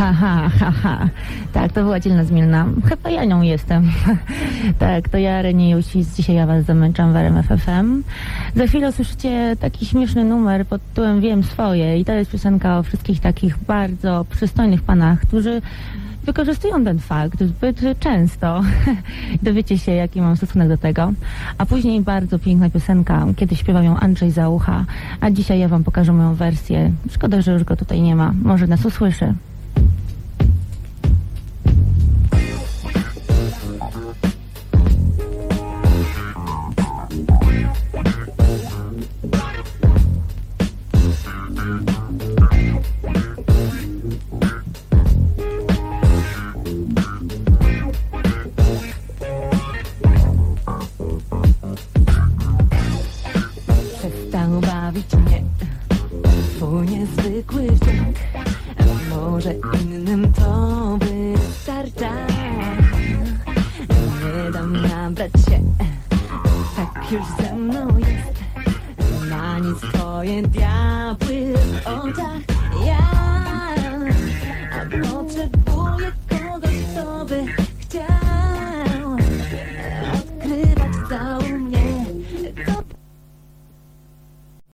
ha. Tak, to była dzielna zmiana. Chyba ja nią jestem. Tak, to ja, Reni Jusis. Dzisiaj ja was zamęczam w RMF FM. Za chwilę usłyszycie taki śmieszny numer pod tytułem Wiem swoje i to jest piosenka o wszystkich takich bardzo przystojnych panach, którzy wykorzystują ten fakt zbyt często. Dowiecie się, jaki mam stosunek do tego. A później bardzo piękna piosenka, kiedy śpiewał ją Andrzej Załucha. A dzisiaj ja wam pokażę moją wersję. Szkoda, że już go tutaj nie ma. Może nas usłyszy. Przestał bawić mnie twój niezwykły wdzięk. Może innym to wystarcza. Nie dam nabrać się, tak już ze mną jest. Na nic twoje diabły w oczach. Ja potrzebuję kogoś, kto by